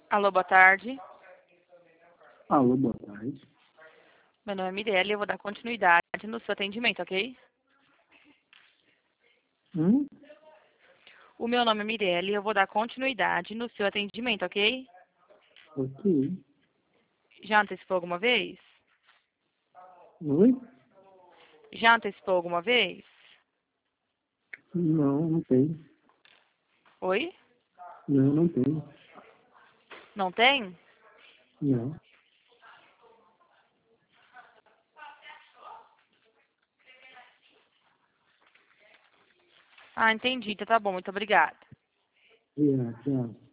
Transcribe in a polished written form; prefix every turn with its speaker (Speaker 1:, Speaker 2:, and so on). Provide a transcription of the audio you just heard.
Speaker 1: Alô, boa tarde.
Speaker 2: Alô, boa tarde.
Speaker 1: Meu nome é Mirelle e eu vou dar continuidade no seu atendimento, ok? O meu nome é Mirelle e eu vou dar continuidade no seu atendimento, ok?
Speaker 2: Ok.
Speaker 1: Já antecipou alguma vez?
Speaker 2: Oi?
Speaker 1: Já antecipou alguma vez?
Speaker 2: Não, não tem.
Speaker 1: Oi?
Speaker 2: Não, não tem.
Speaker 1: Não tem?
Speaker 2: Não.
Speaker 1: Ah, entendi. Então tá bom, muito obrigada.
Speaker 2: Yeah, tchau.